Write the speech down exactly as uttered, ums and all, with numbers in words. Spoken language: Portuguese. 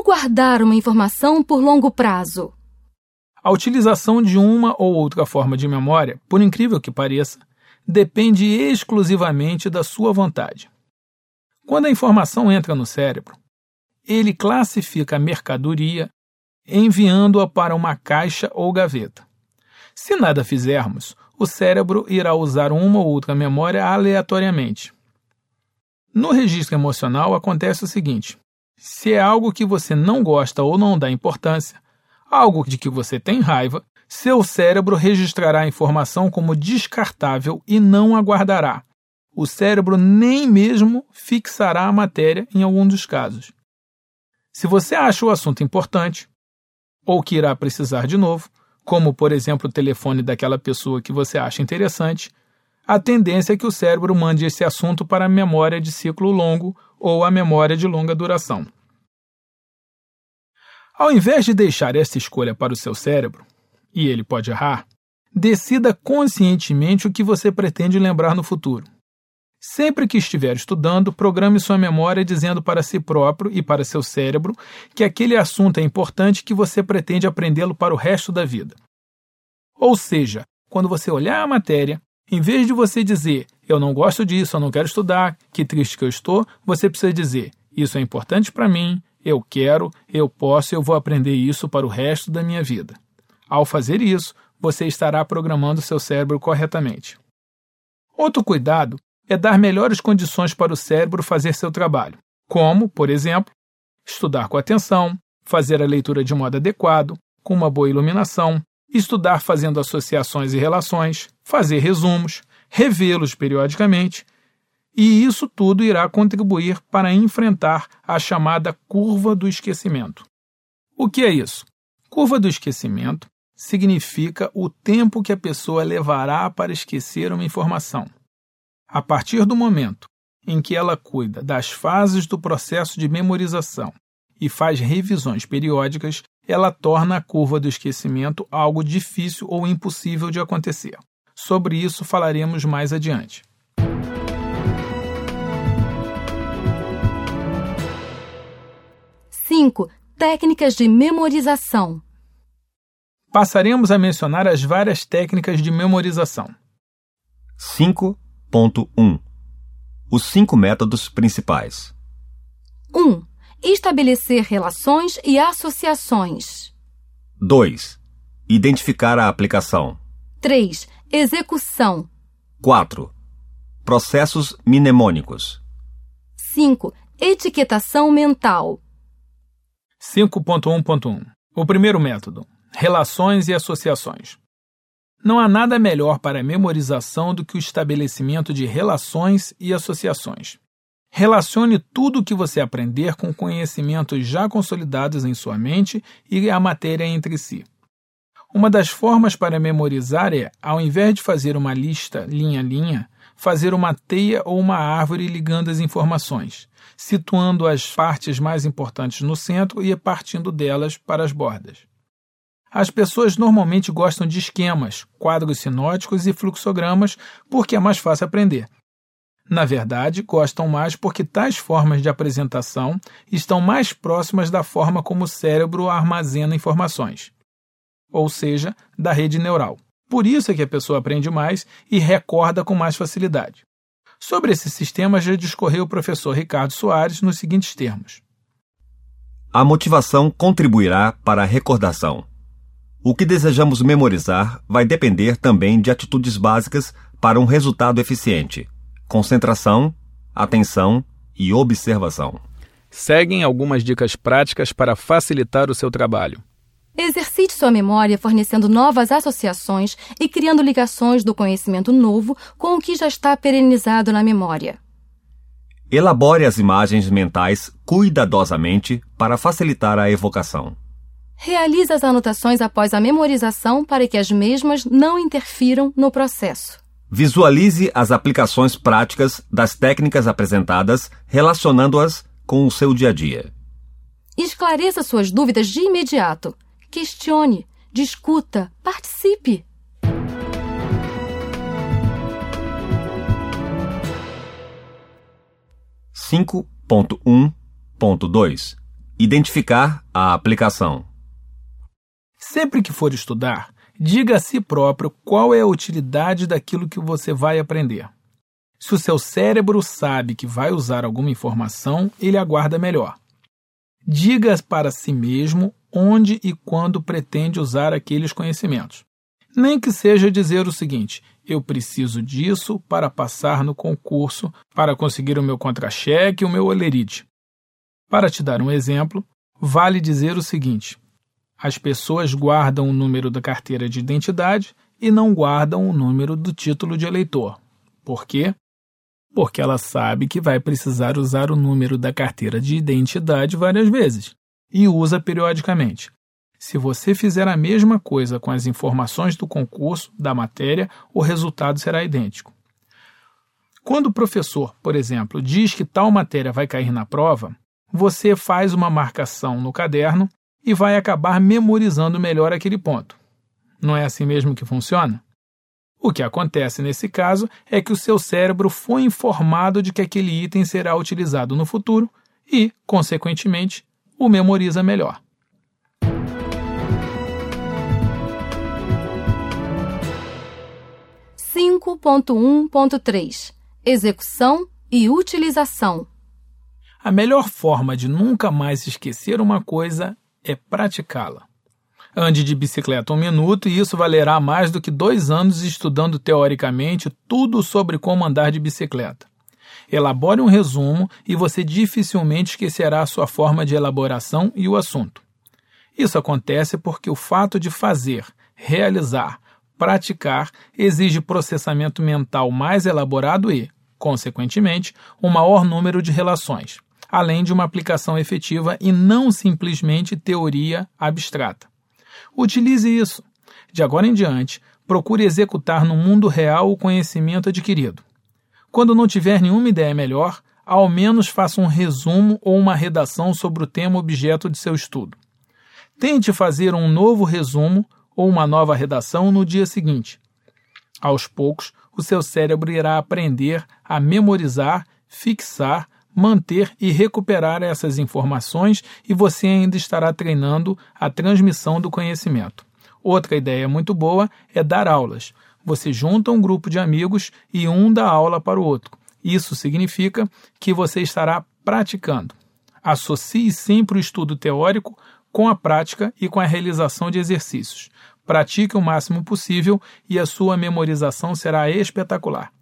guardar uma informação por longo prazo? A utilização de uma ou outra forma de memória, por incrível que pareça, depende exclusivamente da sua vontade. Quando a informação entra no cérebro, ele classifica a mercadoria, enviando-a para uma caixa ou gaveta. Se nada fizermos, o cérebro irá usar uma ou outra memória aleatoriamente. No registro emocional acontece o seguinte: se é algo que você não gosta ou não dá importância, algo de que você tem raiva, seu cérebro registrará a informação como descartável e não a guardará. O cérebro nem mesmo fixará a matéria em algum dos casos. Se você acha o assunto importante, ou que irá precisar de novo, como, por exemplo, o telefone daquela pessoa que você acha interessante, a tendência é que o cérebro mande esse assunto para a memória de ciclo longo ou a memória de longa duração. Ao invés de deixar essa escolha para o seu cérebro, e ele pode errar, decida conscientemente o que você pretende lembrar no futuro. Sempre que estiver estudando, programe sua memória dizendo para si próprio e para seu cérebro que aquele assunto é importante e que você pretende aprendê-lo para o resto da vida. Ou seja, quando você olhar a matéria, em vez de você dizer, eu não gosto disso, eu não quero estudar, que triste que eu estou, você precisa dizer, isso é importante para mim, eu quero, eu posso, eu vou aprender isso para o resto da minha vida. Ao fazer isso, você estará programando seu cérebro corretamente. Outro cuidado é dar melhores condições para o cérebro fazer seu trabalho, como, por exemplo, estudar com atenção, fazer a leitura de modo adequado, com uma boa iluminação, estudar fazendo associações e relações, fazer resumos, revê-los periodicamente, e isso tudo irá contribuir para enfrentar a chamada curva do esquecimento. O que é isso? Curva do esquecimento significa o tempo que a pessoa levará para esquecer uma informação. A partir do momento em que ela cuida das fases do processo de memorização e faz revisões periódicas, ela torna a curva do esquecimento algo difícil ou impossível de acontecer. Sobre isso falaremos mais adiante. cinco. Técnicas de memorização. Passaremos a mencionar as várias técnicas de memorização. cinco ponto um. Os cinco métodos principais. um. Estabelecer relações e associações. dois. Identificar a aplicação. três. Execução. quatro. Processos mnemônicos. cinco. Etiquetação mental. cinco ponto um ponto um. O primeiro método: relações e associações. Não há nada melhor para a memorização do que o estabelecimento de relações e associações. Relacione tudo o que você aprender com conhecimentos já consolidados em sua mente e a matéria entre si. Uma das formas para memorizar é, ao invés de fazer uma lista linha a linha, fazer uma teia ou uma árvore ligando as informações, situando as partes mais importantes no centro e partindo delas para as bordas. As pessoas normalmente gostam de esquemas, quadros sinóticos e fluxogramas porque é mais fácil aprender. Na verdade, gostam mais porque tais formas de apresentação estão mais próximas da forma como o cérebro armazena informações, ou seja, da rede neural. Por isso é que a pessoa aprende mais e recorda com mais facilidade. Sobre esse sistema já discorreu o professor Ricardo Soares nos seguintes termos. A motivação contribuirá para a recordação. O que desejamos memorizar vai depender também de atitudes básicas para um resultado eficiente: concentração, atenção e observação. Seguem algumas dicas práticas para facilitar o seu trabalho. Exercite sua memória fornecendo novas associações e criando ligações do conhecimento novo com o que já está perenizado na memória. Elabore as imagens mentais cuidadosamente para facilitar a evocação. Realize as anotações após a memorização para que as mesmas não interfiram no processo. Visualize as aplicações práticas das técnicas apresentadas, relacionando-as com o seu dia a dia. Esclareça suas dúvidas de imediato. Questione, discuta, participe. cinco ponto um ponto dois. Identificar a aplicação. Sempre que for estudar, diga a si próprio qual é a utilidade daquilo que você vai aprender. Se o seu cérebro sabe que vai usar alguma informação, ele aguarda melhor. Diga para si mesmo onde e quando pretende usar aqueles conhecimentos. Nem que seja dizer o seguinte: eu preciso disso para passar no concurso, para conseguir o meu contra-cheque e o meu olerite. Para te dar um exemplo, vale dizer o seguinte: as pessoas guardam o número da carteira de identidade e não guardam o número do título de eleitor. Por quê? Porque ela sabe que vai precisar usar o número da carteira de identidade várias vezes e usa periodicamente. Se você fizer a mesma coisa com as informações do concurso, da matéria, o resultado será idêntico. Quando o professor, por exemplo, diz que tal matéria vai cair na prova, você faz uma marcação no caderno e vai acabar memorizando melhor aquele ponto. Não é assim mesmo que funciona? O que acontece nesse caso é que o seu cérebro foi informado de que aquele item será utilizado no futuro e, consequentemente, o memoriza melhor. cinco ponto um ponto três Execução e utilização. A melhor forma de nunca mais esquecer uma coisa é praticá-la. Ande de bicicleta um minuto e isso valerá mais do que dois anos estudando teoricamente tudo sobre como andar de bicicleta. Elabore um resumo e você dificilmente esquecerá a sua forma de elaboração e o assunto. Isso acontece porque o fato de fazer, realizar, praticar exige processamento mental mais elaborado e, consequentemente, um maior número de relações, além de uma aplicação efetiva e não simplesmente teoria abstrata. Utilize isso. De agora em diante, procure executar no mundo real o conhecimento adquirido. Quando não tiver nenhuma ideia melhor, ao menos faça um resumo ou uma redação sobre o tema objeto de seu estudo. Tente fazer um novo resumo ou uma nova redação no dia seguinte. Aos poucos, o seu cérebro irá aprender a memorizar, fixar, manter e recuperar essas informações e você ainda estará treinando a transmissão do conhecimento. Outra ideia muito boa é dar aulas. Você junta um grupo de amigos e um dá aula para o outro. Isso significa que você estará praticando. Associe sempre o estudo teórico com a prática e com a realização de exercícios. Pratique o máximo possível e a sua memorização será espetacular.